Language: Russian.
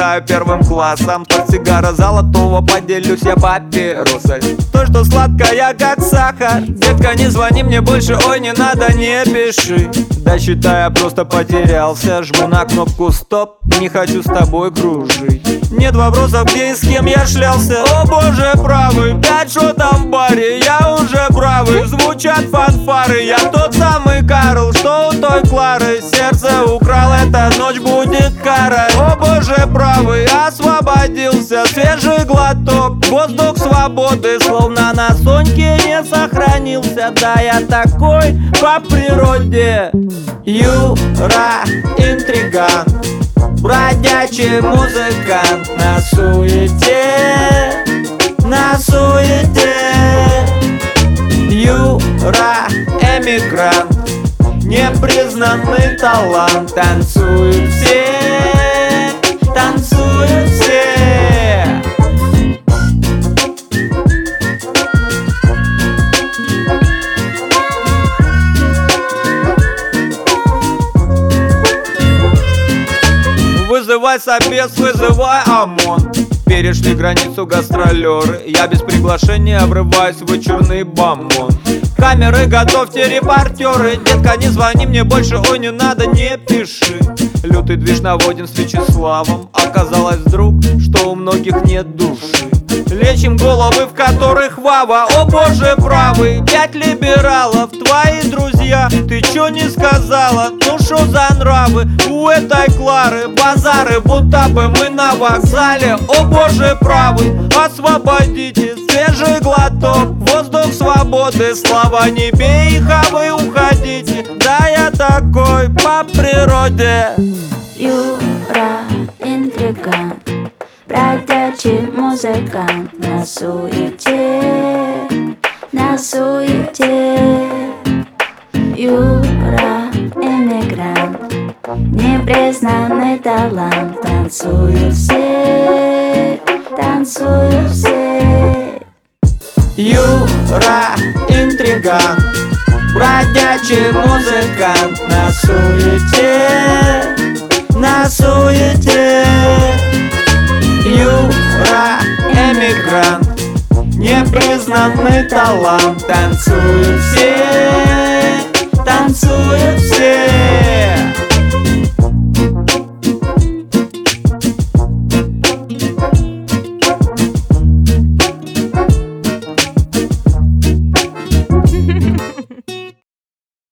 летаю первым классом. Портсигара золотого, поделюсь я папиросой. То, что сладкая, как сахар. Детка, не звони мне больше, ой, не надо, не пиши. Да считай, я просто потерялся. Жму на кнопку стоп, не хочу с тобой кружить. Нет вопросов, где и с кем я шлялся. О боже правый, 5 шотов в баре, я уже правый. Звучат фанфары, я тот самый Карл, что у той Клары. Сердце украл, эта ночь будет кара. О боже правый, освободился, свежий глоток. Воздух свободы, словно на Соньке не сохранился. Да, я такой по природе. Юра, интриган, бродячий музыкант. На суете, на суете. Юра, эмигрант, непризнанный талант. Танцуют все, танцуют все. Вызывай собес, вызывай ОМОН. Перешли границу гастролеры. Я без приглашения врываюсь в вычурный бомбон. Камеры, готовьте репортеры. Детка, не звони мне больше, ой, не надо, не пиши. Лютый движ наводим с Вячеславом. Оказалось вдруг, что у многих нет души. Лечим головы, в которых Вава. О боже правый, 5 либералов, твои друзья. Ты чё не сказала? Ну шо за нравы у этой Клары? Базары, будто бы мы на вокзале. О боже правый, освободите, свежий глоток. Воздух свободы, слава не бей их, а вы уходите. Да, я такой по природе. Юра, интригант, бродячий музыкант. На суете, на суете. Юра, эмигрант, непризнанный талант. Танцуют все, танцуют все. Юра, интригант, бродячий музыкант. На суете, на суете. Юра, эмигрант, непризнанный талант. Танцуют все, танцуют все.